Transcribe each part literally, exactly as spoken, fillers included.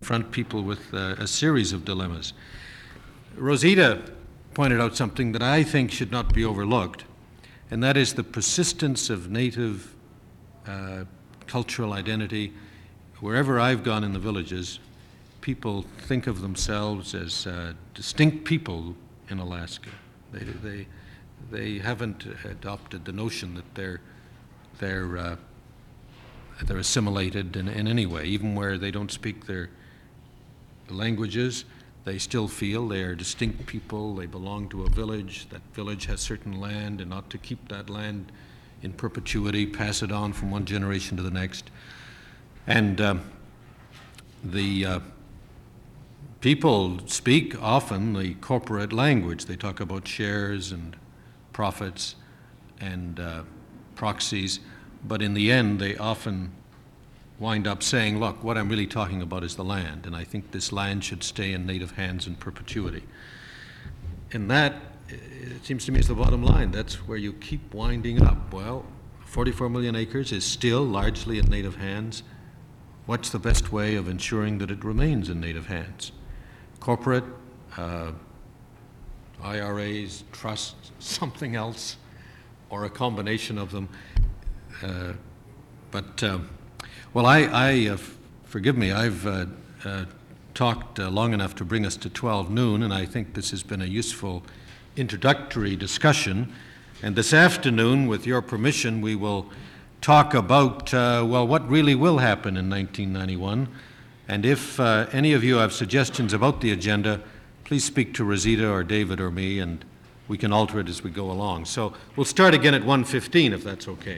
confront people with uh, a series of dilemmas. Rosita pointed out something that I think should not be overlooked, and that is the persistence of Native uh, cultural identity. Wherever I've gone in the villages, people think of themselves as uh, distinct people in Alaska. They, they, they haven't adopted the notion that they're, they're, uh, they're assimilated in, in any way, even where they don't speak their languages. They still feel they are distinct people. They belong to a village. That village has certain land and ought to keep that land in perpetuity, pass it on from one generation to the next. And um, the uh, people speak often the corporate language. They talk about shares and profits and uh, proxies, but in the end they often wind up saying, look, what I'm really talking about is the land, and I think this land should stay in Native hands in perpetuity. And that, it seems to me, is the bottom line. That's where you keep winding up. Well, forty-four million acres is still largely in Native hands. What's the best way of ensuring that it remains in Native hands? Corporate, uh, I R As, trusts, something else, or a combination of them. Uh, but um, Well, I, I uh, forgive me, I've uh, uh, talked uh, long enough to bring us to twelve noon, and I think this has been a useful introductory discussion. And this afternoon, with your permission, we will talk about, uh, well, what really will happen in nineteen ninety-one. And if uh, any of you have suggestions about the agenda, please speak to Rosita or David or me, and we can alter it as we go along. So we'll start again at one fifteen, if that's okay.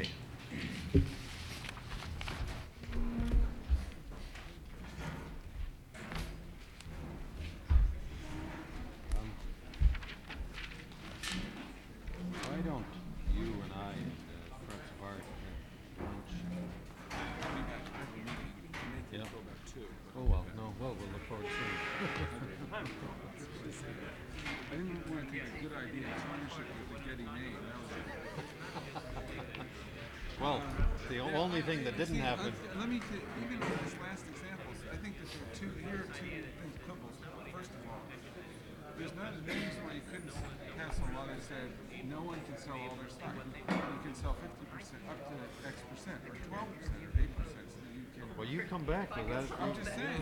Well, the only thing that didn't happen. Let me, even in this last example, I think that there are two, here are two things quibbles. First of all, there's not a reason why you couldn't pass a law that said no one can sell all their stock. You can sell fifty percent, up to X percent, or twelve percent, or eight percent, so that you can. Well, you come back with that. I'm just saying.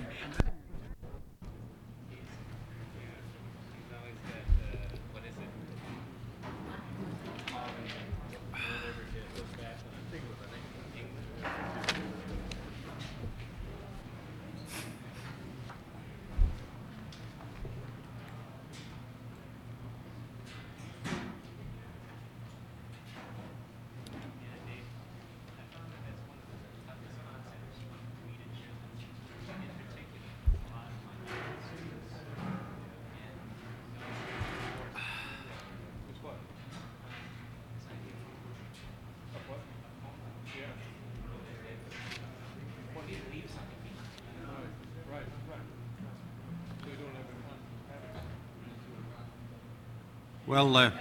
Well, uh,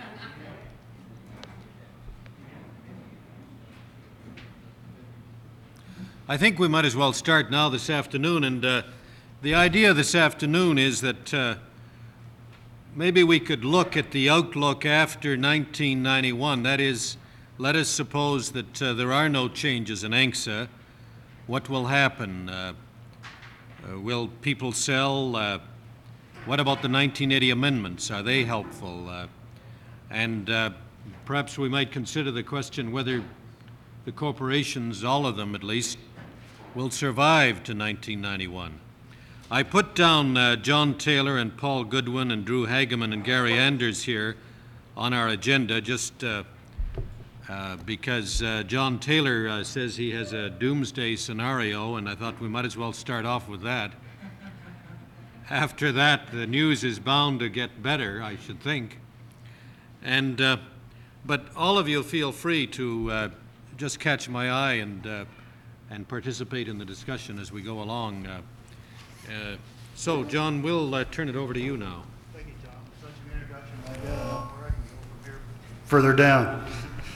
I think we might as well start now this afternoon, and uh, the idea this afternoon is that uh, maybe we could look at the outlook after nineteen ninety-one. That is, let us suppose that uh, there are no changes in A N C S A. What will happen? Uh, uh, will people sell? Uh, what about the nineteen eighty amendments? Are they helpful? Uh, and uh, perhaps we might consider the question whether the corporations, all of them at least, will survive to nineteen ninety-one. I put down uh, John Taylor and Paul Goodwin and Drew Hageman and Gary Anders here on our agenda just uh, uh, because uh, John Taylor uh, says he has a doomsday scenario, and I thought we might as well start off with that. After that, the news is bound to get better, I should think. And uh, but all of you feel free to uh, just catch my eye and uh, and participate in the discussion as we go along. Uh, uh, so, John, we'll uh, turn it over to you now. Thank you, John. For such an introduction. Like that. All right, go from here further down.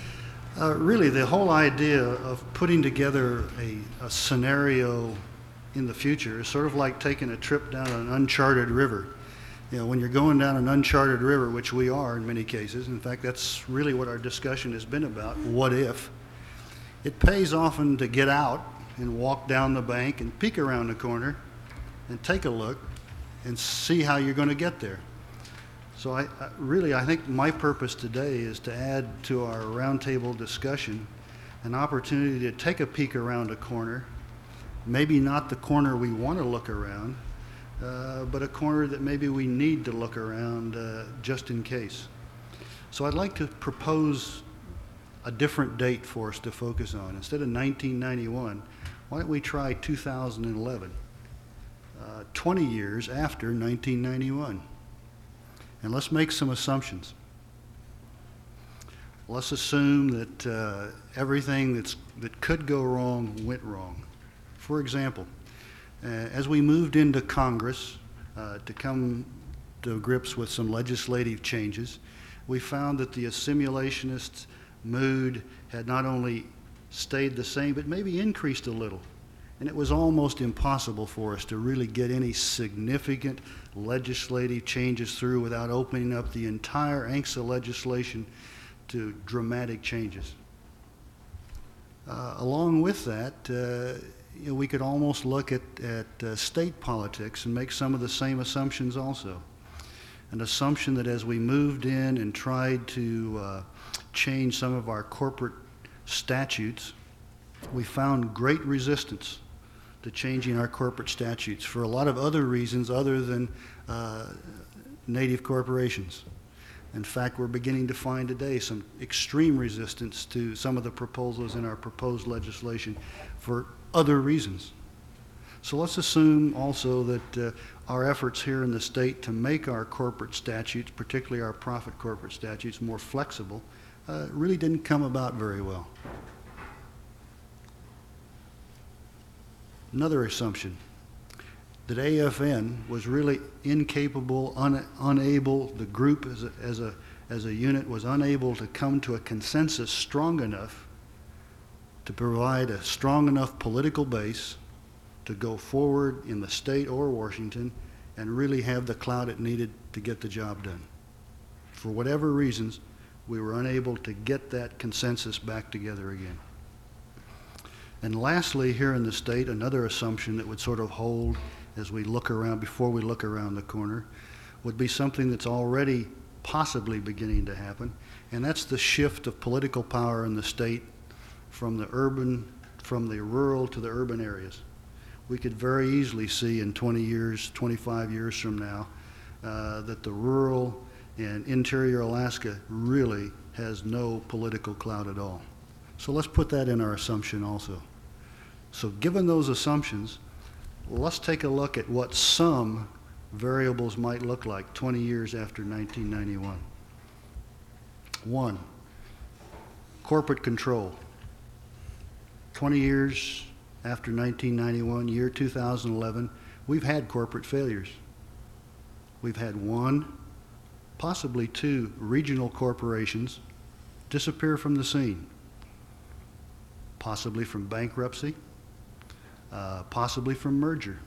Uh, really, the whole idea of putting together a, a scenario in the future is sort of like taking a trip down an uncharted river. You know, when you're going down an uncharted river, which we are in many cases, in fact, that's really what our discussion has been about, what if? It pays often to get out and walk down the bank and peek around the corner and take a look and see how you're going to get there. So I, I really, I think my purpose today is to add to our roundtable discussion an opportunity to take a peek around a corner, maybe not the corner we want to look around, uh, but a corner that maybe we need to look around uh, just in case. So I'd like to propose a different date for us to focus on. Instead of nineteen ninety-one, why don't we try two thousand eleven, uh, twenty years after nineteen ninety-one? And let's make some assumptions. Let's assume that uh, everything that's, that could go wrong went wrong. For example, uh, as we moved into Congress uh, to come to grips with some legislative changes, we found that the assimilationist mood had not only stayed the same, but maybe increased a little. And it was almost impossible for us to really get any significant legislative changes through without opening up the entire A N C S A legislation to dramatic changes. Uh, along with that, uh, you know, we could almost look at, at uh, state politics and make some of the same assumptions also. An assumption that as we moved in and tried to uh, change some of our corporate statutes, we found great resistance to changing our corporate statutes for a lot of other reasons other than uh, native corporations. In fact, we're beginning to find today some extreme resistance to some of the proposals in our proposed legislation for other reasons. So let's assume also that uh, our efforts here in the state to make our corporate statutes, particularly our profit corporate statutes, more flexible, uh, really didn't come about very well. Another assumption, that A F N was really incapable, un, unable, the group as a, as, a, as a unit was unable to come to a consensus strong enough to provide a strong enough political base to go forward in the state or Washington and really have the clout it needed to get the job done. For whatever reasons, we were unable to get that consensus back together again. And lastly, here in the state, another assumption that would sort of hold as we look around, before we look around the corner, would be something that's already possibly beginning to happen, and that's the shift of political power in the state from the urban, from the rural to the urban areas. We could very easily see in twenty years, twenty-five years from now, uh, that the rural and interior Alaska really has no political clout at all. So let's put that in our assumption also. So given those assumptions, let's take a look at what some variables might look like twenty years after nineteen ninety-one. One, corporate control. twenty years after nineteen ninety-one, year two thousand eleven, we've had corporate failures. We've had one, possibly two regional corporations disappear from the scene, possibly from bankruptcy, uh, possibly from merger.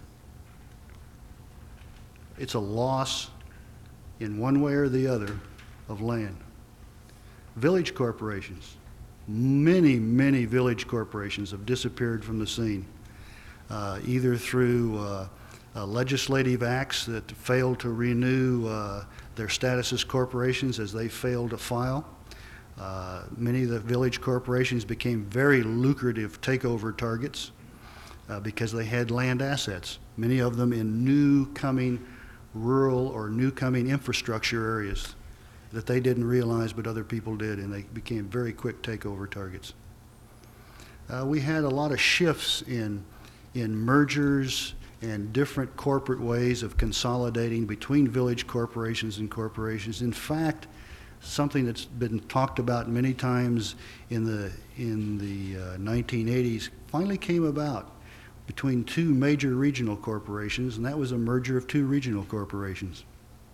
It's a loss in one way or the other of land. Village corporations, many, many village corporations have disappeared from the scene, uh, either through uh, uh, legislative acts that failed to renew uh, their status as corporations as they failed to file. Uh, many of the village corporations became very lucrative takeover targets uh, because they had land assets, many of them in new coming rural or new coming infrastructure areas that they didn't realize but other people did, and they became very quick takeover targets. Uh, we had a lot of shifts in, in mergers and different corporate ways of consolidating between village corporations and corporations. In fact, something that's been talked about many times in the, in the uh, nineteen eighties finally came about between two major regional corporations, and that was a merger of two regional corporations.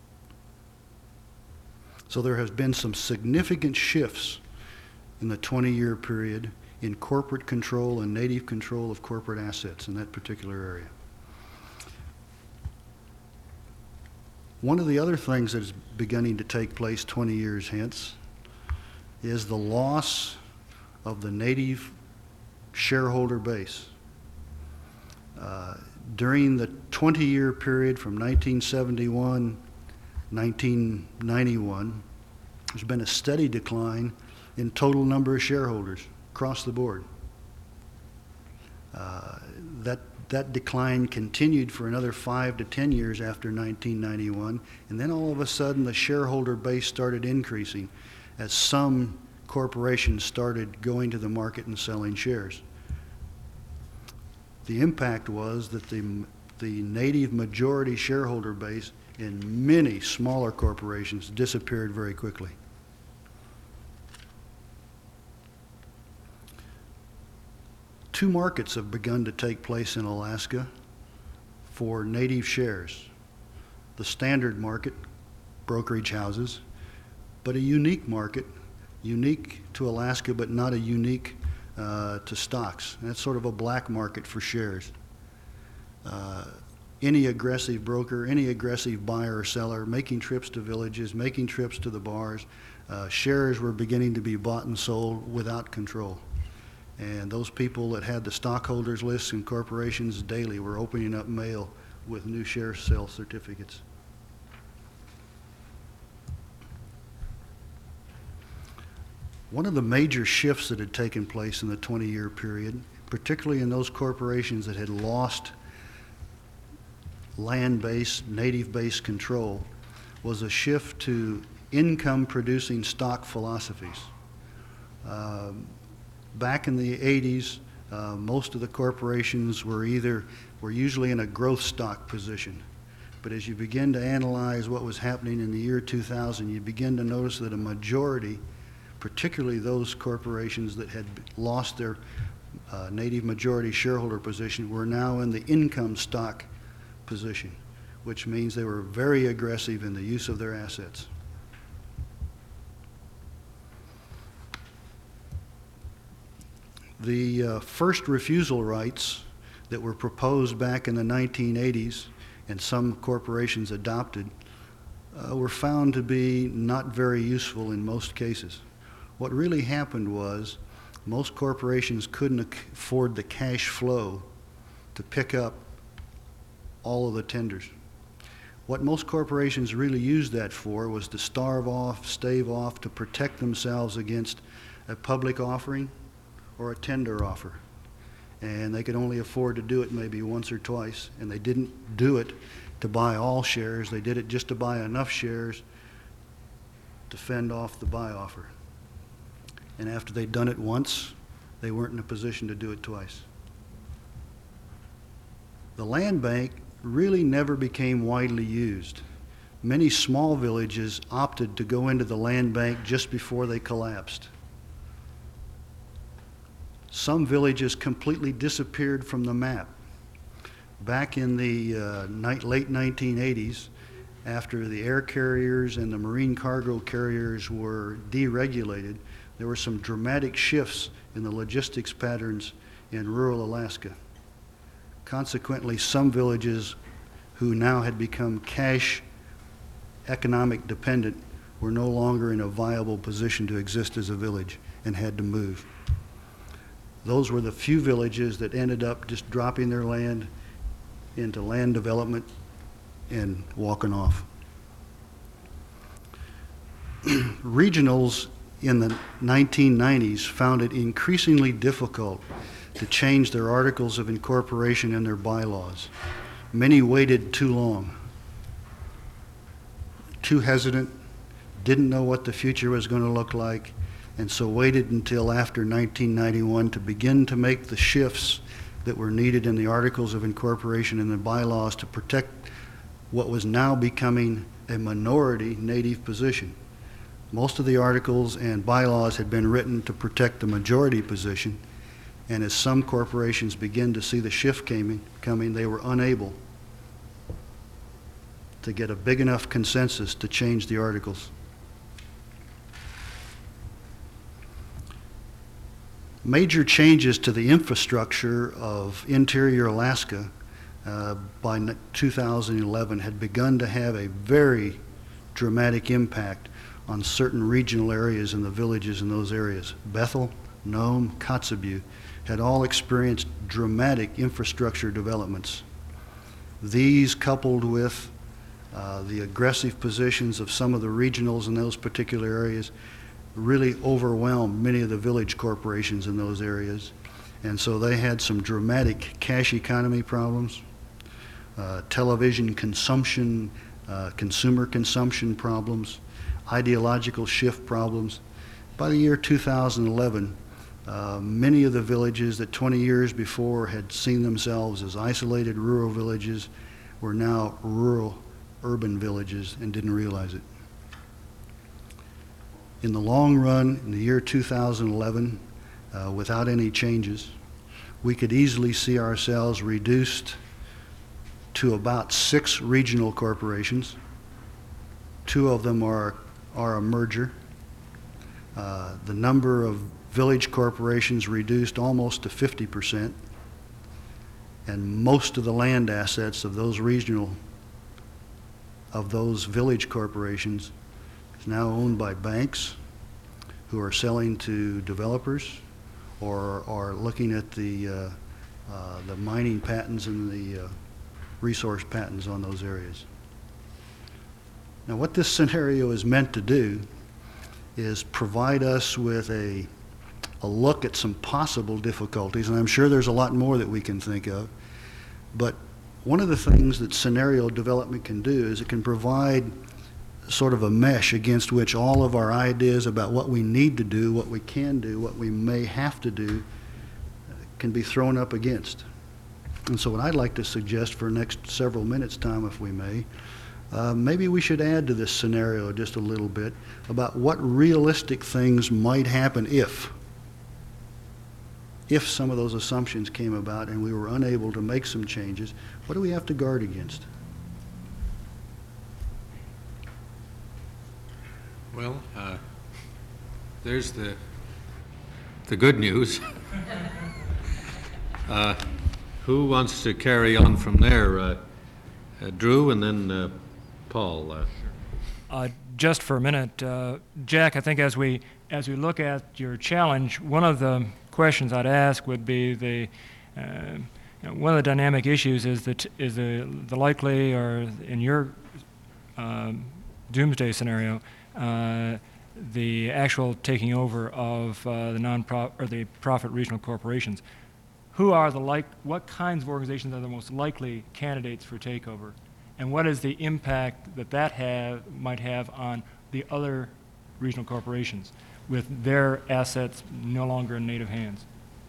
So there has been some significant shifts in the twenty-year period in corporate control and native control of corporate assets in that particular area. One of the other things that is beginning to take place twenty years hence is the loss of the native shareholder base. Uh, during the twenty-year period from nineteen seventy-one to nineteen ninety-one, there's been a steady decline in total number of shareholders across the board. Uh, that, that decline continued for another five to ten years after nineteen ninety-one, and then all of a sudden the shareholder base started increasing as some corporations started going to the market and selling shares. The impact was that the, the native majority shareholder base in many smaller corporations disappeared very quickly. Two markets have begun to take place in Alaska for native shares. The standard market, brokerage houses, but a unique market, unique to Alaska but not a unique uh, to stocks. That's sort of a black market for shares. Uh, any aggressive broker, any aggressive buyer or seller making trips to villages, making trips to the bars, uh, shares were beginning to be bought and sold without control. And those people that had the stockholders lists in corporations daily were opening up mail with new share sale certificates. One of the major shifts that had taken place in the twenty-year period, particularly in those corporations that had lost land-based, native-based control, was a shift to income-producing stock philosophies. Um, back in the eighties, uh, most of the corporations were either, were usually in a growth stock position. But as you begin to analyze what was happening in the year two thousand, you begin to notice that a majority, particularly those corporations that had lost their uh, native majority shareholder position, were now in the income stock position, which means they were very aggressive in the use of their assets. The uh, first refusal rights that were proposed back in the nineteen eighties and some corporations adopted uh, were found to be not very useful in most cases. What really happened was most corporations couldn't afford the cash flow to pick up all of the tenders. What most corporations really used that for was to starve off, stave off, to protect themselves against a public offering or a tender offer. And they could only afford to do it maybe once or twice, and they didn't do it to buy all shares. They did it just to buy enough shares to fend off the buy offer. And after they'd done it once, they weren't in a position to do it twice. The land bank really never became widely used. Many small villages opted to go into the land bank just before they collapsed. Some villages completely disappeared from the map. Back in the uh, ni- late nineteen eighties, after the air carriers and the marine cargo carriers were deregulated, there were some dramatic shifts in the logistics patterns in rural Alaska. Consequently, some villages who now had become cash economic dependent were no longer in a viable position to exist as a village and had to move. Those were the few villages that ended up just dropping their land into land development and walking off. Regionals in the nineteen nineties found it increasingly difficult to change their articles of incorporation and their bylaws. Many waited too long, too hesitant, didn't know what the future was going to look like, and so waited until after nineteen ninety-one to begin to make the shifts that were needed in the articles of incorporation and the bylaws to protect what was now becoming a minority native position. Most of the articles and bylaws had been written to protect the majority position, and as some corporations began to see the shift coming, coming, they were unable to get a big enough consensus to change the articles. Major changes to the infrastructure of interior Alaska uh, by n- two thousand eleven had begun to have a very dramatic impact on certain regional areas and the villages in those areas. Bethel, Nome, Kotzebue had all experienced dramatic infrastructure developments. These, coupled with uh, the aggressive positions of some of the regionals in those particular areas, really overwhelmed many of the village corporations in those areas. And so they had some dramatic cash economy problems, uh, television consumption, uh, consumer consumption problems, ideological shift problems. By the year two thousand eleven, uh, many of the villages that twenty years before had seen themselves as isolated rural villages were now rural urban villages and didn't realize it. In the long run, in the year two thousand eleven, uh, without any changes, we could easily see ourselves reduced to about six regional corporations. Two of them are, are a merger. Uh, the number of village corporations reduced almost to fifty percent. And most of the land assets of those regional, of those village corporations is now owned by banks who are selling to developers or are looking at the, uh, uh, the mining patents and the uh, resource patents on those areas. Now, what this scenario is meant to do is provide us with a, a look at some possible difficulties, and I'm sure there's a lot more that we can think of, but one of the things that scenario development can do is it can provide sort of a mesh against which all of our ideas about what we need to do, what we can do, what we may have to do, uh, can be thrown up against. And so what I'd like to suggest for the next several minutes' time, if we may, uh, maybe we should add to this scenario just a little bit about what realistic things might happen if, if some of those assumptions came about and we were unable to make some changes. What do we have to guard against? Well, uh, there's the, the good news. uh, who wants to carry on from there? Uh, uh, Drew and then uh, Paul. Uh. Uh, just for a minute, uh, Jack, I think as we as we look at your challenge, one of the questions I'd ask would be the uh, you know, one of the dynamic issues is that is the the likely, or in your uh, doomsday scenario, uh, the actual taking over of uh, the non-profit or the profit regional corporations. Who are the like? What kinds of organizations are the most likely candidates for takeover, and what is the impact that that have might have on the other regional corporations with their assets no longer in native hands?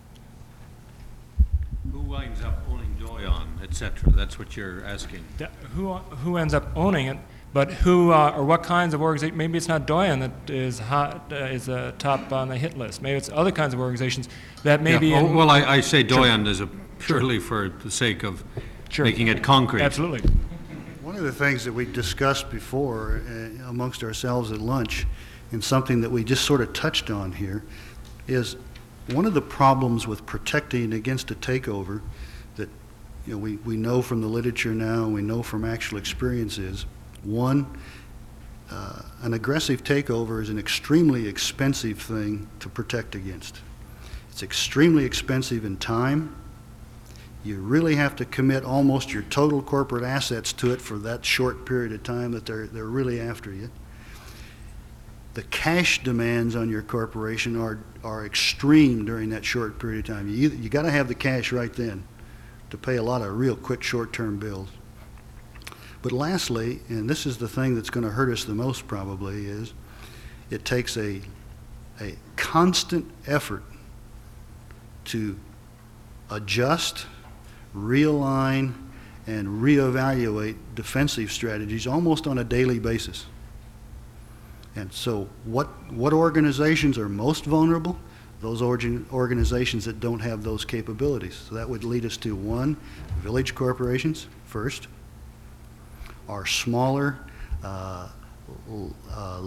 Who winds up owning Doyon, et cetera? That's what you're asking. That, who who ends up owning it? But who uh, or what kinds of organizations? Maybe it's not Doyon that is hot uh, is uh, top on the hit list. Maybe it's other kinds of organizations that may Yeah, be. oh, in, well, I, I say Doyon as a purely for the sake of Sure. making it concrete. Absolutely. One of the things that we discussed before uh, amongst ourselves at lunch, and something that we just sort of touched on here, is one of the problems with protecting against a takeover that you know we, we know from the literature now and we know from actual experience is, one, uh, an aggressive takeover is an extremely expensive thing to protect against. It's extremely expensive in time. You really have to commit almost your total corporate assets to it for that short period of time that they're, they're really after you. The cash demands on your corporation are, are extreme during that short period of time. You, you got to have the cash right then to pay a lot of real quick short-term bills. But lastly, and this is the thing that's going to hurt us the most probably, is it takes a, a constant effort to adjust, realign, and reevaluate defensive strategies almost on a daily basis. And so what, what organizations are most vulnerable? Those organ, organizations that don't have those capabilities. So that would lead us to, one, village corporations first, are smaller, uh, uh,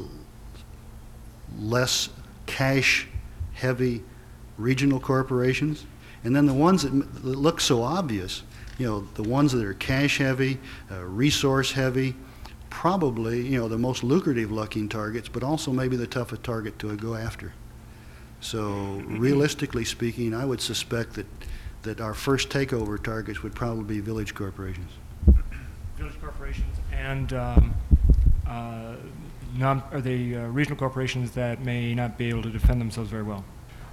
less cash-heavy regional corporations, and then the ones that, m- that look so obvious, you know, the ones that are cash heavy, uh, resource heavy, probably, you know, the most lucrative looking targets, but also maybe the toughest target to go after. So realistically speaking, I would suspect that, that our first takeover targets would probably be village corporations. Village corporations and um, uh, non, or the uh, regional corporations that may not be able to defend themselves very well.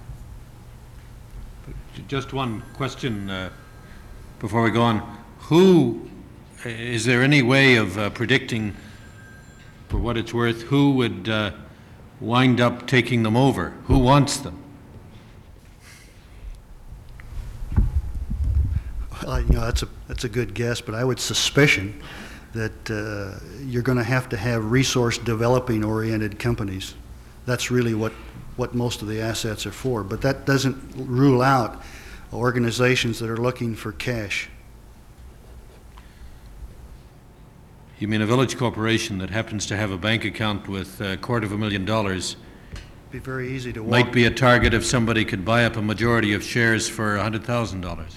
Just one question uh, before we go on. Who, is there any way of uh, predicting, for what it's worth, who would uh, wind up taking them over? Who wants them? Well, you know, that's a, that's a good guess, but I would suspicion that uh, you're going to have to have resource developing oriented companies. That's really what, what most of the assets are for. But that doesn't rule out organizations that are looking for cash. You mean a village corporation that happens to have a bank account with a quarter of a million dollars It'd be very easy to walk. might be a target if somebody could buy up a majority of shares for one hundred thousand dollars.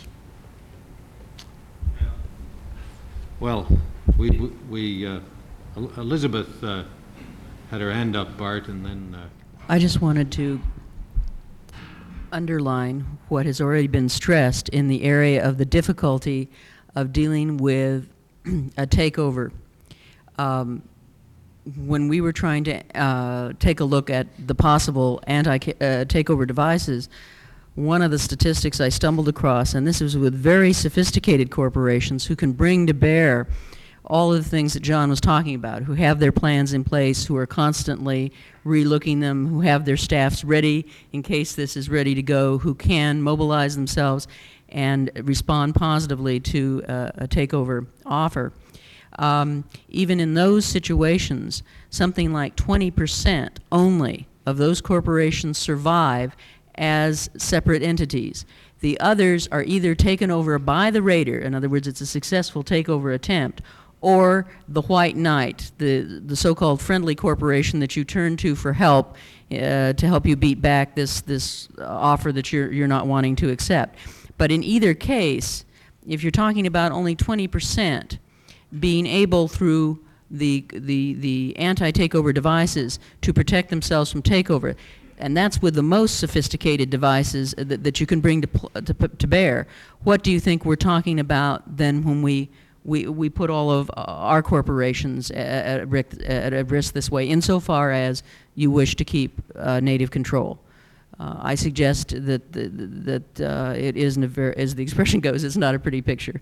Well, we, we, we uh, El- Elizabeth uh, had her hand up, Bart, and then uh, I just wanted to underline what has already been stressed in the area of the difficulty of dealing with a takeover. Um, when we were trying to uh, take a look at the possible anti-takeover devices, one of the statistics I stumbled across, and this was with very sophisticated corporations who can bring to bear all of the things that John was talking about, who have their plans in place, who are constantly relooking them, who have their staffs ready in case this is ready to go, who can mobilize themselves and respond positively to uh, a takeover offer. Um, even in those situations, something like twenty percent only of those corporations survive as separate entities. The others are either taken over by the raider, in other words, it's a successful takeover attempt, or the white knight, the, the so-called friendly corporation that you turn to for help uh, to help you beat back this, this uh, offer that you're, you're not wanting to accept. But in either case, if you're talking about only twenty percent being able through the, the, the anti-takeover devices to protect themselves from takeover, and that's with the most sophisticated devices that, that you can bring to, to, to bear, what do you think we're talking about then when we We, we put all of our corporations at, at, risk, at a risk this way, insofar as you wish to keep uh, native control? Uh, I suggest that the, that uh, it isn't a very, as the expression goes, it's not a pretty picture.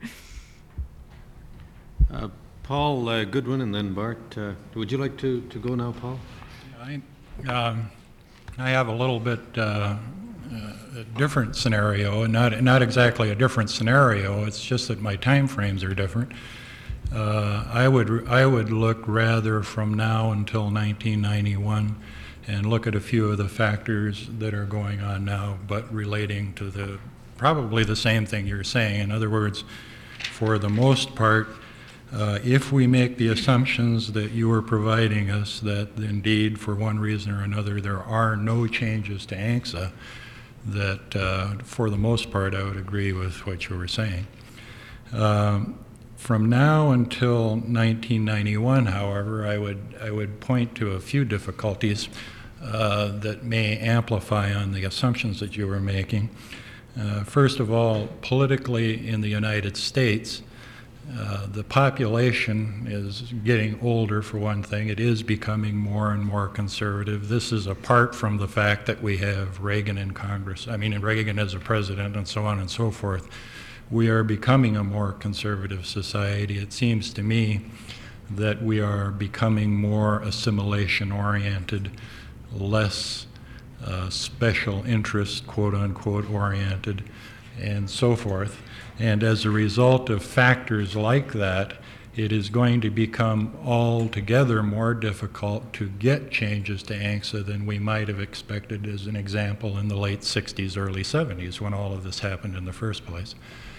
uh, Paul uh, Goodwin and then Bart. Uh, would you like to, to go now, Paul? I, um, I have a little bit uh, a different scenario, and not not exactly a different scenario. It's just that my time frames are different. Uh, I would I would look rather from now until nineteen ninety-one, and look at a few of the factors that are going on now, but relating to the probably the same thing you're saying. In other words, for the most part, uh, if we make the assumptions that you are providing us, that indeed for one reason or another there are no changes to A N C S A, that uh, for the most part I would agree with what you were saying. Um, from now until nineteen ninety-one, however, I would I would point to a few difficulties uh, that may amplify on the assumptions that you were making. Uh, first of all, politically in the United States, uh, the population is getting older, for one thing. It is becoming more and more conservative. This is apart from the fact that we have Reagan in Congress, I mean, Reagan as a president and so on and so forth. We are becoming a more conservative society. It seems to me that we are becoming more assimilation-oriented, less uh, special interest, quote-unquote, oriented, and so forth. And as a result of factors like that, it is going to become altogether more difficult to get changes to A N C S A than we might have expected, as an example, in the late sixties, early seventies, when all of this happened in the first place.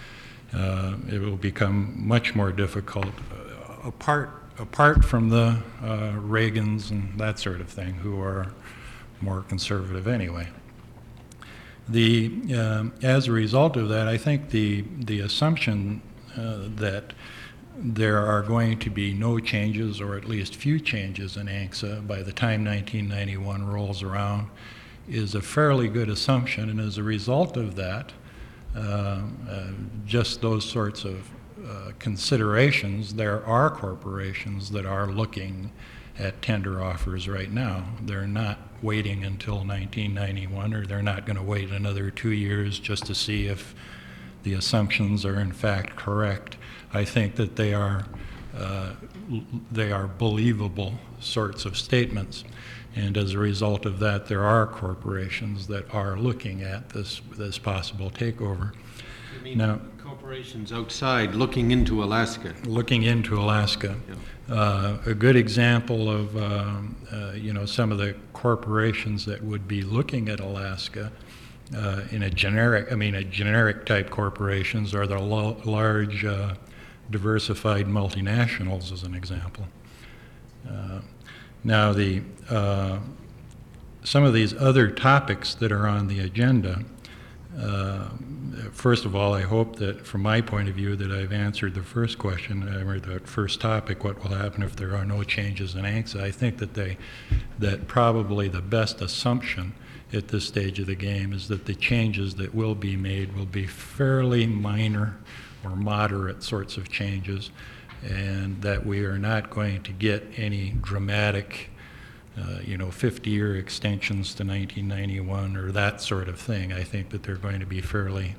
Uh, it will become much more difficult, uh, apart, apart from the uh, Reagans and that sort of thing, who are more conservative anyway. The, um, as a result of that, I think the, the assumption uh, that there are going to be no changes, or at least few changes in A N C S A by the time nineteen ninety-one rolls around is a fairly good assumption, and as a result of that, uh, uh, just those sorts of uh, considerations, there are corporations that are looking at tender offers right now. They're not waiting until nineteen ninety-one, or they're not going to wait another two years just to see if the assumptions are in fact correct. I think that they are uh, they are believable sorts of statements, and as a result of that, there are corporations that are looking at this this possible takeover. You mean now, corporations outside looking into Alaska? Looking into Alaska. Yeah. Uh, a good example of um, uh, you know some of the corporations that would be looking at Alaska uh, in a generic, I mean, a generic type corporations are the lo- large uh, diversified multinationals, as an example. Uh, now, the uh, some of these other topics that are on the agenda. Uh, first of all, I hope that, from my point of view, that I've answered the first question, uh, or the first topic, what will happen if there are no changes in A N C S A. I think that they, that probably the best assumption at this stage of the game is that the changes that will be made will be fairly minor or moderate sorts of changes, and that we are not going to get any dramatic Uh, you know, fifty-year extensions to nineteen ninety-one or that sort of thing. I think that they're going to be fairly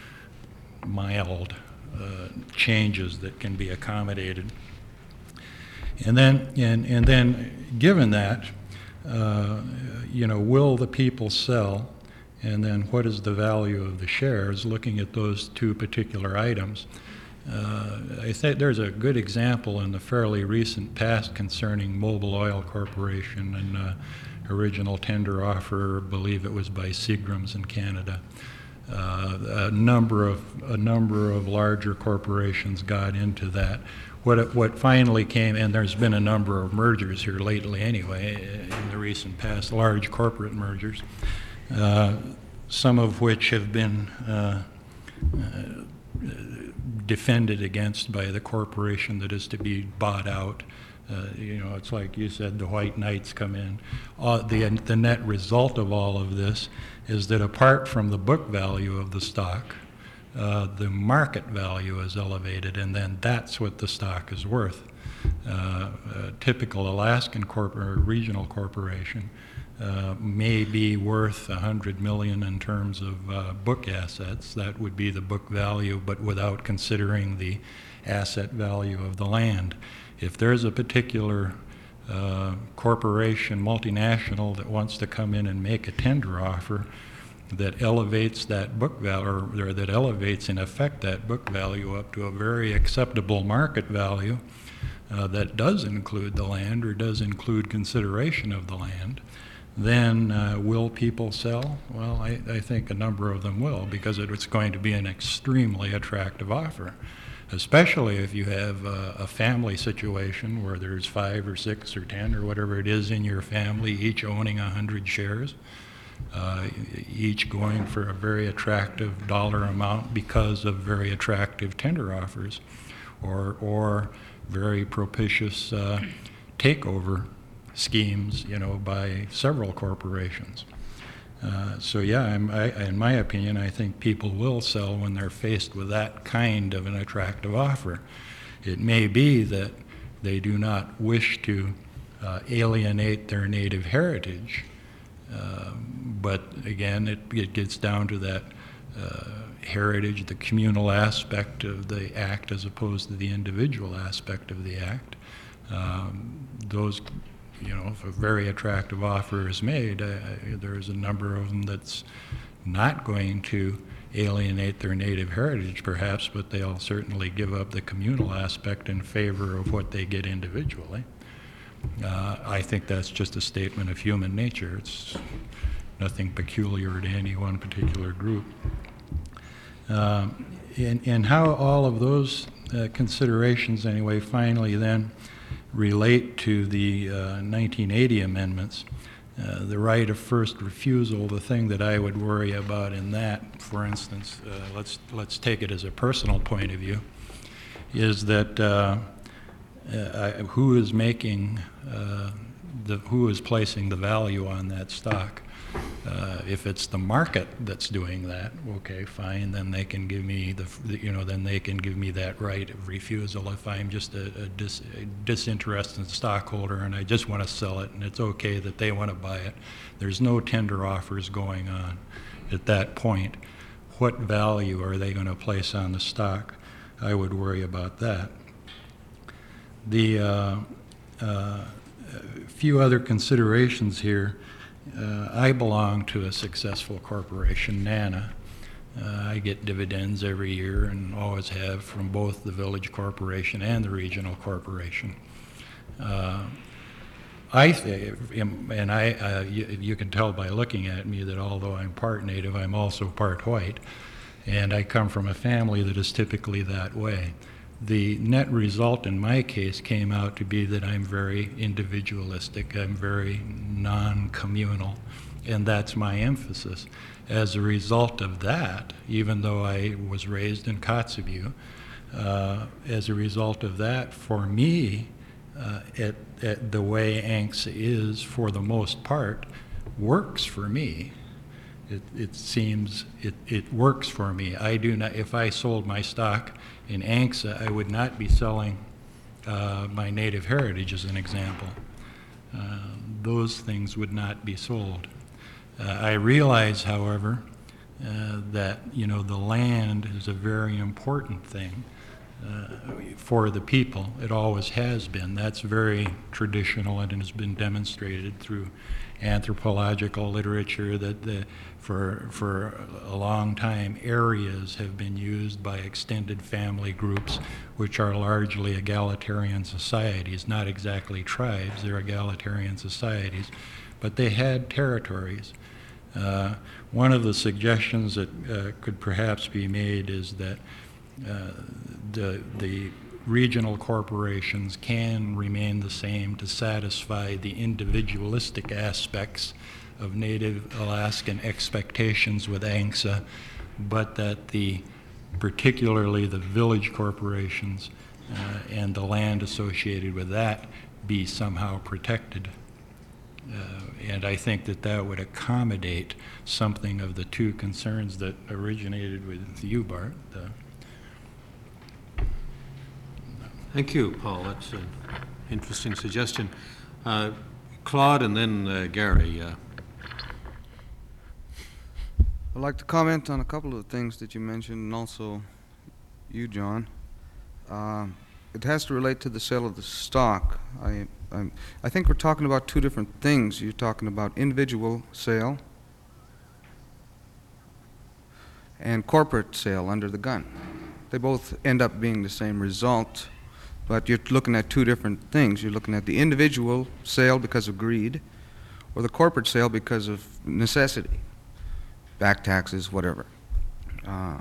mild uh, changes that can be accommodated. And then, and, and then, given that, uh, you know, will the people sell? And then, what is the value of the shares? Looking at those two particular items. Uh, I think there's a good example in the fairly recent past concerning Mobil Oil Corporation and uh, original tender offer, I believe it was by Seagram's in Canada. Uh, a number of a number of larger corporations got into that. What it, what finally came, and there's been a number of mergers here lately anyway, in the recent past, large corporate mergers, uh, some of which have been uh, uh, defended against by the corporation that is to be bought out. Uh, you know, it's like you said, the white knights come in. Uh, the, the net result of all of this is that apart from the book value of the stock, uh, the market value is elevated, and then that's what the stock is worth. Uh, a typical Alaskan corp- or regional corporation Uh, may be worth a hundred million in terms of uh, book assets. That would be the book value, but without considering the asset value of the land. If there's a particular uh, corporation, multinational, that wants to come in and make a tender offer that elevates that book value, or, or that elevates in effect that book value up to a very acceptable market value uh, that does include the land or does include consideration of the land, then uh, will people sell? Well, I, I think a number of them will, because it, it's going to be an extremely attractive offer, especially if you have a, a family situation where there's five or six or ten or whatever it is in your family, each owning a hundred shares, uh, each going for a very attractive dollar amount because of very attractive tender offers, or, or very propitious uh, takeover schemes, you know, by several corporations. Uh, so yeah, I'm, I, in my opinion, I think people will sell when they're faced with that kind of an attractive offer. It may be that they do not wish to uh, alienate their native heritage, uh, but again, it, it gets down to that uh, heritage, the communal aspect of the act as opposed to the individual aspect of the act. Um, those You know, if a very attractive offer is made, uh, there's a number of them that's not going to alienate their native heritage, perhaps, but they'll certainly give up the communal aspect in favor of what they get individually. Uh, I think that's just a statement of human nature. It's nothing peculiar to any one particular group. Um, and, and how all of those uh, considerations, anyway, finally then relate to the uh, nineteen eighty amendments. Uh, the right of first refusal, the thing that I would worry about in that, for instance, uh, let's let's take it as a personal point of view. is that uh, uh, who is making, uh, the, who is placing the value on that stock? Uh, if it's the market that's doing that, okay, fine, then they can give me the, the, you know, then they can give me that right of refusal if I'm just a, a, dis, a disinterested stockholder and I just want to sell it, and it's okay that they want to buy it. There's no tender offers going on at that point. What value are they going to place on the stock? I would worry about that. The uh, uh, few other considerations here. Uh, I belong to a successful corporation, NANA. Uh, I get dividends every year and always have from both the village corporation and the regional corporation. Uh, I th and I, uh, you, you can tell by looking at me that although I'm part native, I'm also part white, and I come from a family that is typically that way. The net result in my case came out to be that I'm very individualistic, I'm very non-communal, and that's my emphasis. As a result of that, even though I was raised in Kotzebue, uh, as a result of that, for me, uh, it, it, the way ANCSA is, for the most part, works for me. It, it seems it, it works for me. I do not, if I sold my stock in ANCSA, I would not be selling uh, my native heritage as an example. Uh, those things would not be sold. Uh, I realize, however, uh, that you know the land is a very important thing uh, for the people. It always has been. That's very traditional and has been demonstrated through anthropological literature that the, for, for a long time areas have been used by extended family groups which are largely egalitarian societies, not exactly tribes, they're egalitarian societies, but they had territories. Uh, one of the suggestions that uh, could perhaps be made is that uh, the, the regional corporations can remain the same to satisfy the individualistic aspects of Native Alaskan expectations with ANCSA, but that the, particularly the village corporations uh, and the land associated with that be somehow protected. Uh, and I think that that would accommodate something of the two concerns that originated with you, Bart. Uh, Thank you, Paul. That's an interesting suggestion. Uh, Claude and then uh, Gary. Uh. I'd like to comment on a couple of things that you mentioned, and also you, John. Uh, it has to relate to the sale of the stock. I, I'm, I think we're talking about two different things. You're talking about individual sale and corporate sale under the gun. They both end up being the same result. But you're looking at two different things. You're looking at the individual sale because of greed, or the corporate sale because of necessity, back taxes, whatever. Uh,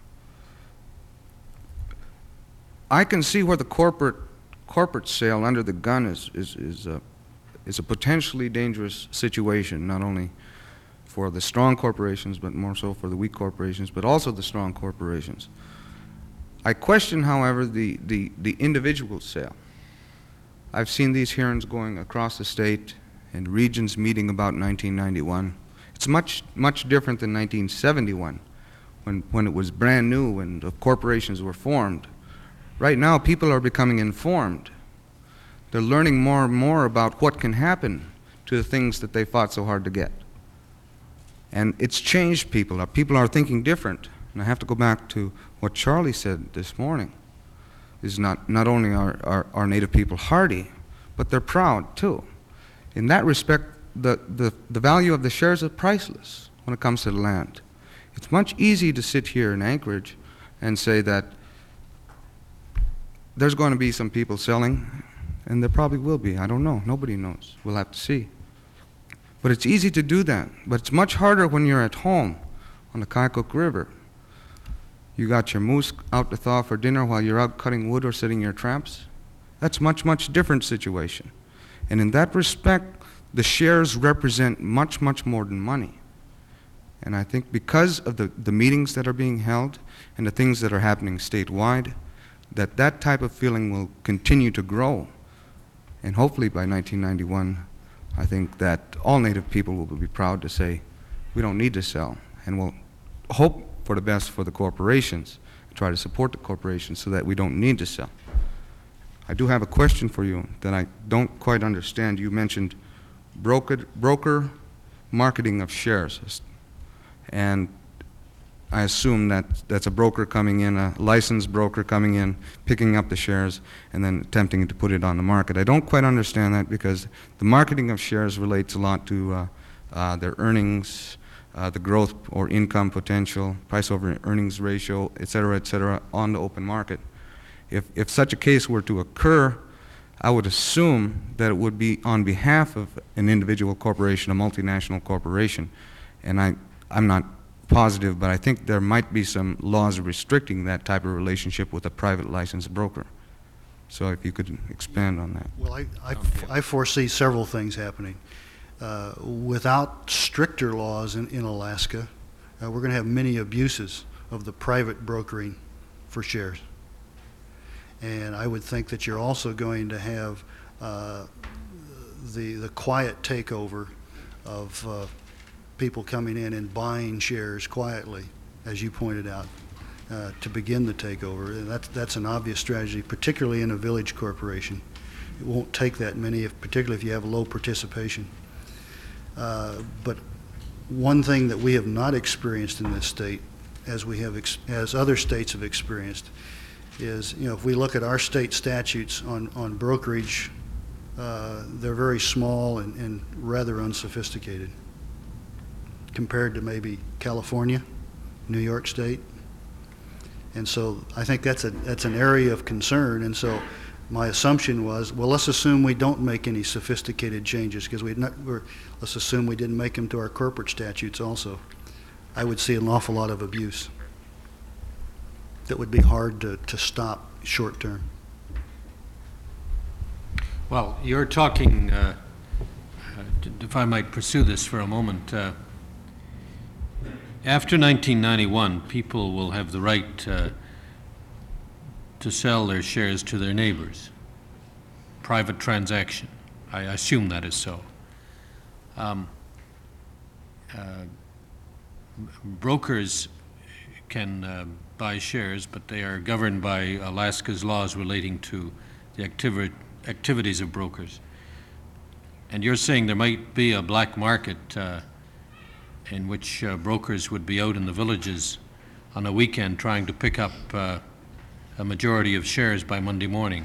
I can see where the corporate corporate sale under the gun is is is a is a potentially dangerous situation, not only for the strong corporations, but more so for the weak corporations, but also the strong corporations. I question, however, the, the, the individual sale. I've seen these hearings going across the state and regions meeting about nineteen ninety-one. It's much, much different than nineteen seventy-one, when, when it was brand new and the corporations were formed. Right now, people are becoming informed. They're learning more and more about what can happen to the things that they fought so hard to get. And it's changed people. People are thinking different. And I have to go back to what Charlie said this morning, is not, not only are, are, are Native people hardy, but they're proud too. In that respect, the, the, the value of the shares is priceless when it comes to the land. It's much easier to sit here in Anchorage and say that there's going to be some people selling, and there probably will be. I don't know. Nobody knows. We'll have to see. But it's easy to do that. But it's much harder when you're at home on the Kykuk River. You got your moose out to thaw for dinner while you're out cutting wood or setting your traps. That's much, much different situation. And in that respect, the shares represent much, much more than money. And I think because of the, the meetings that are being held and the things that are happening statewide, that that type of feeling will continue to grow. And hopefully by nineteen ninety-one, I think that all Native people will be proud to say, we don't need to sell, and we'll hope for the best for the corporations, try to support the corporations so that we don't need to sell. I do have a question for you that I don't quite understand. You mentioned broker, broker marketing of shares, and I assume that that's a broker coming in, a licensed broker coming in, picking up the shares, and then attempting to put it on the market. I don't quite understand that because the marketing of shares relates a lot to uh, uh, their earnings, uh, the growth or income potential, price over earnings ratio, et cetera, et cetera, on the open market. If, if such a case were to occur, I would assume that it would be on behalf of an individual corporation, a multinational corporation, and I, I'm not positive, but I think there might be some laws restricting that type of relationship with a private licensed broker. So if you could expand on that. Well, I, I, I foresee several things happening. Uh, without stricter laws in, in Alaska, uh, we're going to have many abuses of the private brokering for shares. And I would think that you're also going to have uh, the, the quiet takeover of uh, people coming in and buying shares quietly, as you pointed out, uh, to begin the takeover. And that's, that's an obvious strategy, particularly in a village corporation. It won't take that many, if, particularly if you have low participation. Uh, but one thing that we have not experienced in this state, as we have, ex as other states have experienced, is, you know, if we look at our state statutes on, on brokerage, uh, they're very small and, and rather unsophisticated compared to maybe California, New York State. And so I think that's a that's an area of concern. And so my assumption was, well, let's assume we don't make any sophisticated changes, because we not we're, let's assume we didn't make them to our corporate statutes also. I would see an awful lot of abuse that would be hard to, to stop short term. Well, you're talking, uh, uh, if I might pursue this for a moment, uh, after nineteen ninety-one, people will have the right uh, to sell their shares to their neighbors. Private transaction. I assume that is so. Um, uh, brokers can uh, buy shares, but they are governed by Alaska's laws relating to the activi activities of brokers. And you're saying there might be a black market uh, in which uh, brokers would be out in the villages on a weekend trying to pick up uh, a majority of shares by Monday morning.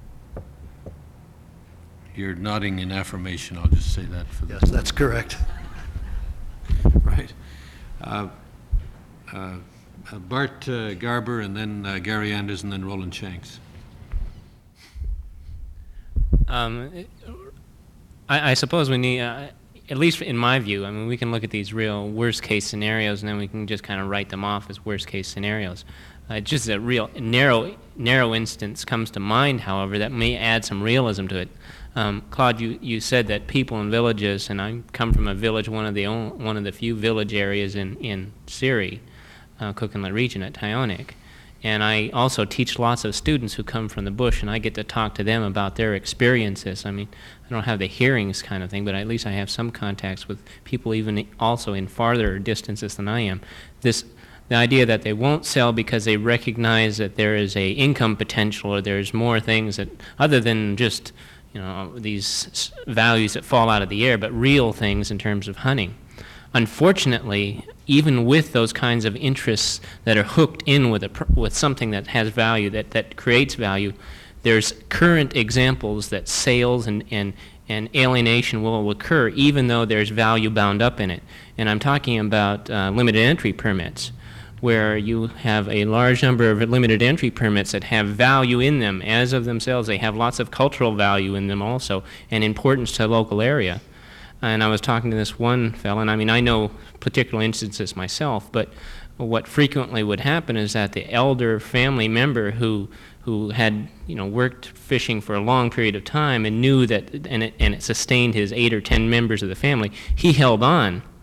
You're nodding in affirmation. I'll just say that for the Yes, that's correct. right. Uh, uh, uh, Bart uh, Garber, and then uh, Gary Anders, and then Roland Shanks. Um, it- I, I suppose we need, uh, at least in my view, I mean, we can look at these real worst-case scenarios, and then we can just kind of write them off as worst-case scenarios. Uh, just a real narrow, narrow instance comes to mind, however, that may add some realism to it. Um, Claude, you, you said that people in villages, and I come from a village, one of the only, one of the few village areas in in Siri, uh, Cook Inlet region at Tyonek, and I also teach lots of students who come from the bush, and I get to talk to them about their experiences. I mean, I don't have the hearings kind of thing, but at least I have some contacts with people even also in farther distances than I am. This. The idea that they won't sell because they recognize that there is a income potential, or there's more things that, other than just, you know, these values that fall out of the air, but real things in terms of hunting. Unfortunately, even with those kinds of interests that are hooked in with a with something that has value, that that creates value, there's current examples that sales and and and alienation will occur even though there's value bound up in it. And I'm talking about uh, limited entry permits, where you have a large number of limited entry permits that have value in them as of themselves. They have lots of cultural value in them also, and importance to the local area. And I was talking to this one fellow, and I mean, I know particular instances myself, but what frequently would happen is that the elder family member who who had, you know, worked fishing for a long period of time and knew that, and it, and it sustained his eight or ten members of the family, he held on.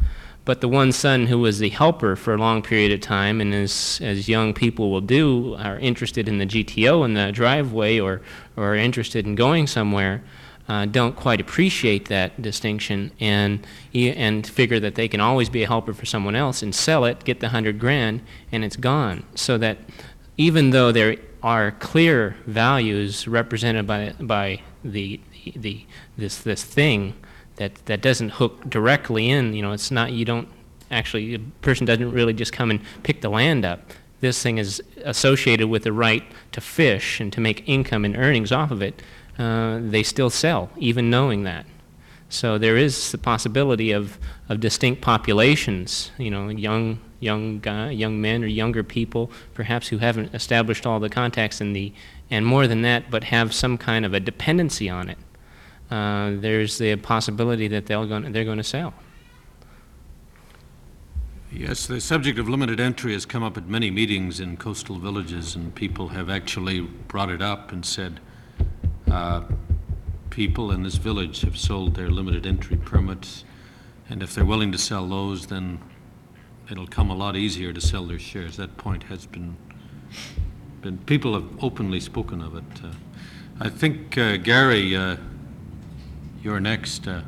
but the one son who was the helper for a long period of time, and as, as young people will do, are interested in the G T O in the driveway or, or are interested in going somewhere, uh, don't quite appreciate that distinction and, and figure that they can always be a helper for someone else and sell it, get the hundred grand, and it's gone. So that even though there are clear values represented by, by the, the, the this, this thing, that, that doesn't hook directly in, you know, it's not, you don't actually, a person doesn't really just come and pick the land up. This thing is associated with the right to fish and to make income and earnings off of it. Uh, they still sell, even knowing that. So there is the possibility of, of distinct populations, you know, young, young guy, young men or younger people, perhaps who haven't established all the contacts in the, and more than that, but have some kind of a dependency on it. Uh, there's the possibility that they'll go, they're going to sell. Yes, the subject of limited entry has come up at many meetings in coastal villages, and people have actually brought it up and said, uh, people in this village have sold their limited entry permits, and if they're willing to sell those, then it'll come a lot easier to sell their shares. That point has been, been people have openly spoken of it. Uh, I think, uh, Gary, uh, you're next. Uh.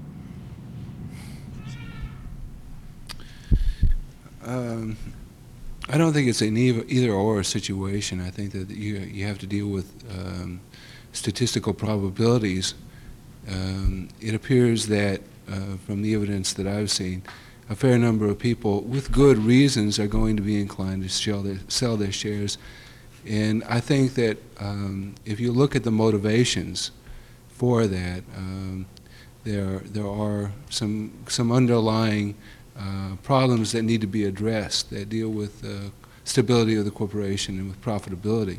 Um, I don't think it's an either, either or situation. I think that you, you have to deal with um, statistical probabilities. Um, it appears that uh, from the evidence that I've seen, a fair number of people with good reasons are going to be inclined to sell their, sell their shares. And I think that um, if you look at the motivations for that, um, there, there are some, some underlying uh, problems that need to be addressed that deal with uh, stability of the corporation and with profitability.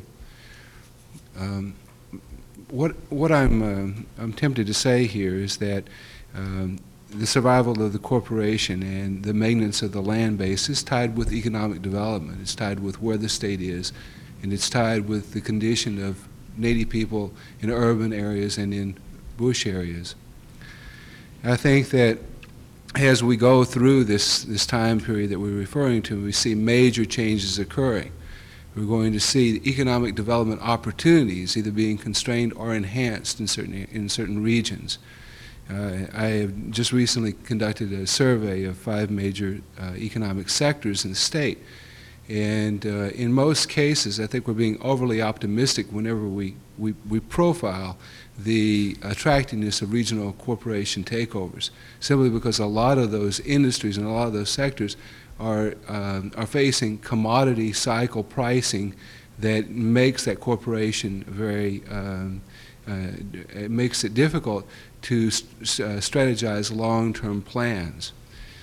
Um, what, what I'm, uh, I'm tempted to say here is that um, the survival of the corporation and the maintenance of the land base is tied with economic development. It's tied with where the state is, and it's tied with the condition of Native people in urban areas and in bush areas. I think that as we go through this, this time period that we're referring to, we see major changes occurring. We're going to see economic development opportunities either being constrained or enhanced in certain, in certain regions. Uh, I have just recently conducted a survey of five major uh, economic sectors in the state. And uh, in most cases, I think we're being overly optimistic whenever we, we, we profile the attractiveness of regional corporation takeovers, simply because a lot of those industries and a lot of those sectors are, um, are facing commodity cycle pricing that makes that corporation very, um, uh, it makes it difficult to st uh, strategize long-term plans.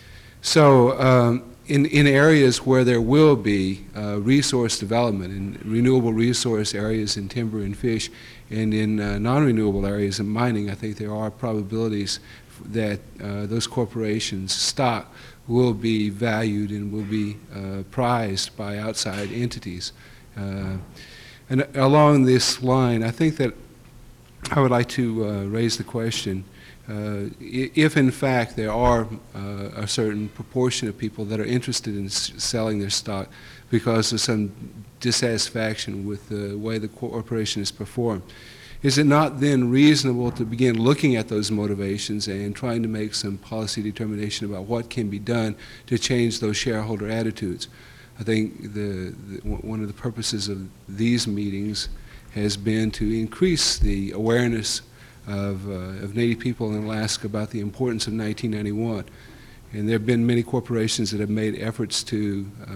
So um, in, in areas where there will be uh, resource development, in renewable resource areas in timber and fish, and in uh, non-renewable areas in mining, I think there are probabilities that uh, those corporations' stock will be valued and will be uh, prized by outside entities. Uh, and along this line, I think that I would like to uh, raise the question, uh, if in fact there are uh, a certain proportion of people that are interested in s selling their stock because of some dissatisfaction with the way the corporation is performed, is it not then reasonable to begin looking at those motivations and trying to make some policy determination about what can be done to change those shareholder attitudes? I think the, the, one of the purposes of these meetings has been to increase the awareness of, uh, of Native people in Alaska about the importance of nineteen ninety-one. And there have been many corporations that have made efforts to uh,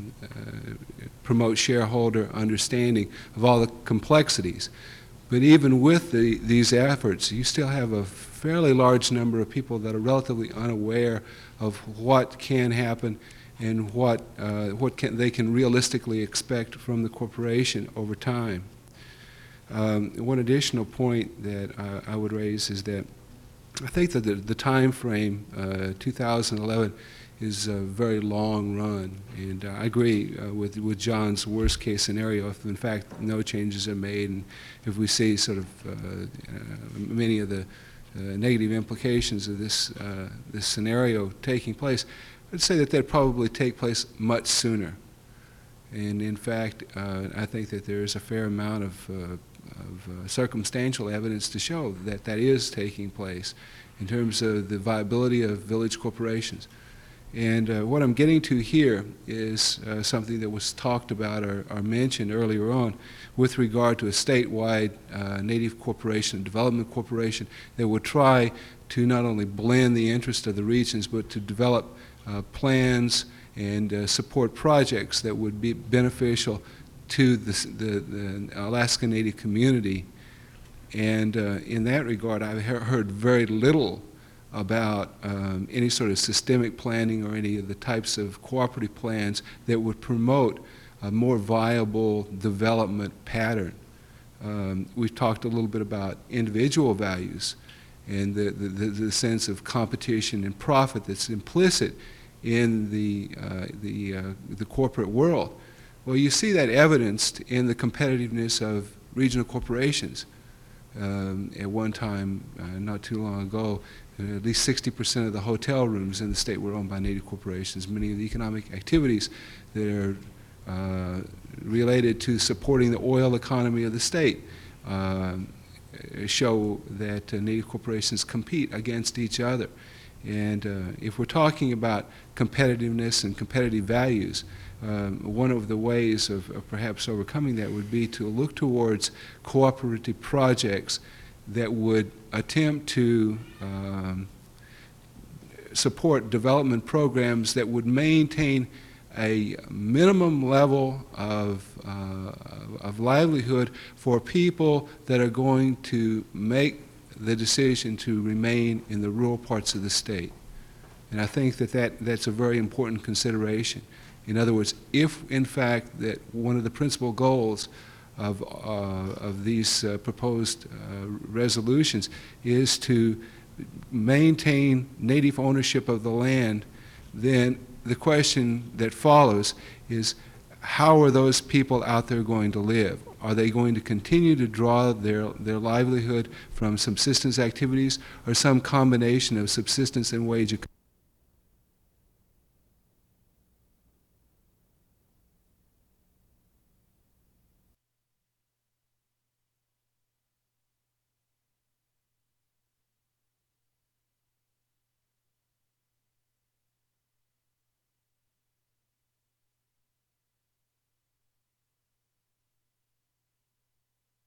uh, promote shareholder understanding of all the complexities. But even with the, these efforts, you still have a fairly large number of people that are relatively unaware of what can happen and what, uh, what can, they can realistically expect from the corporation over time. Um, one additional point that uh, I would raise is that I think that the, the time frame, uh, two thousand eleven, is a very long run, and uh, I agree uh, with, with John's worst case scenario if in fact no changes are made, and if we see sort of uh, uh, many of the uh, negative implications of this, uh, this scenario taking place, I'd say that they'd probably take place much sooner. And in fact, uh, I think that there is a fair amount of, uh, of uh, circumstantial evidence to show that that is taking place in terms of the viability of village corporations. And uh, what I'm getting to here is uh, something that was talked about or, or mentioned earlier on with regard to a statewide uh, Native corporation, development corporation that would try to not only blend the interest of the regions but to develop uh, plans and uh, support projects that would be beneficial to the, the, the Alaska Native community. And uh, in that regard, I've he heard very little about um, any sort of systemic planning or any of the types of cooperative plans that would promote a more viable development pattern. Um, we've talked a little bit about individual values and the, the, the sense of competition and profit that's implicit in the, uh, the, uh, the corporate world. Well, you see that evidenced in the competitiveness of regional corporations. Um, at one time, uh, not too long ago, uh, at least sixty percent of the hotel rooms in the state were owned by Native corporations. Many of the economic activities that are uh, related to supporting the oil economy of the state uh, show that uh, Native corporations compete against each other. And uh, if we're talking about competitiveness and competitive values, um, one of the ways of, of perhaps overcoming that would be to look towards cooperative projects that would attempt to um, support development programs that would maintain a minimum level of, uh, of livelihood for people that are going to make the decision to remain in the rural parts of the state. And I think that, that that's a very important consideration. In other words, if in fact that one of the principal goals of, uh, of these uh, proposed uh, resolutions is to maintain Native ownership of the land, then the question that follows is, how are those people out there going to live? Are they going to continue to draw their, their livelihood from subsistence activities or some combination of subsistence and wage economy?